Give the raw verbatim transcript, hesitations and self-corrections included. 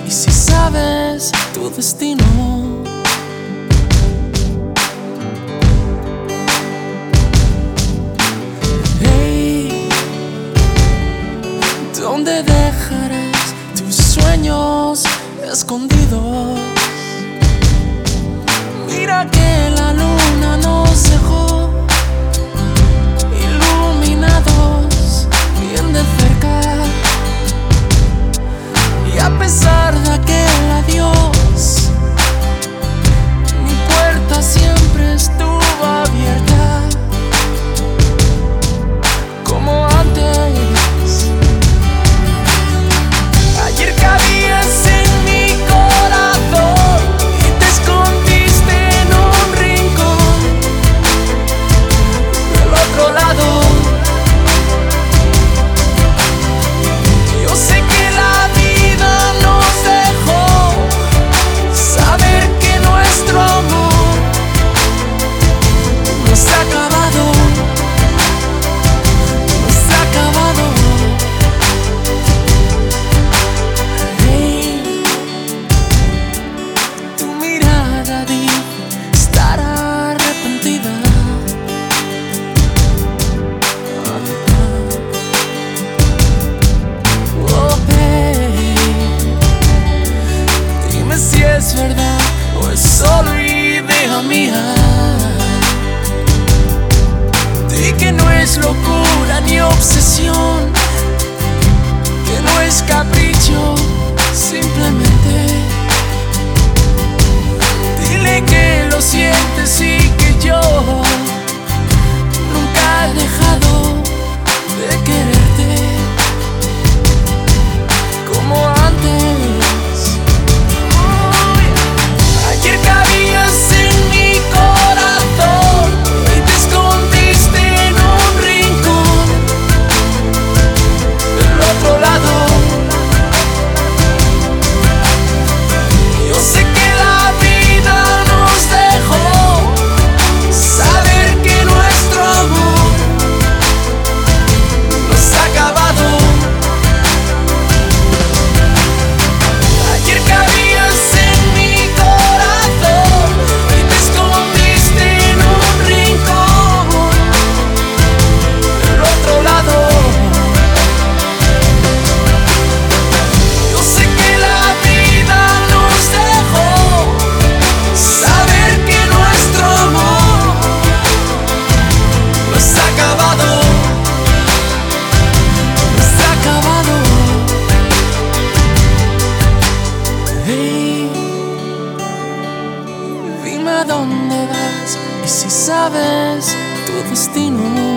y si sabes tu destino. Hey, ¿dónde dejarás tus sueños escondidos? Mira que la luna nos dejó iluminados bien de cerca, y a pesar de aquel adiós, mi puerta siempre estuvo abierta, como antes. Ayer cabías en mi corazón y te escondiste en un rincón del otro lado. Yo sé que la vida nos dejó saber que nuestro amor no se ha acabado, no se ha acabado. Hey, tu mirada dice estar arrepentida. Oh, hey, dime si es verdad o es solo idea mía. Di que no es locura ni obsesión, que no es capricho, simplemente dile que lo sientes y que yo nunca he dejado de quererte como antes. Ayer cabías en mi corazón y te escondiste en un rincón del otro lado. Yo sé que la vida nos dejó saber que nuestro amor no se ha acabado. Ayer cabías en mi corazón y te escondiste en un rincón del otro lado. Yo sé que la vida nos dejó saber que nuestro amor no se ha acabado, no se ha acabado. Hey, dime a dónde vas y si sabes tu destino.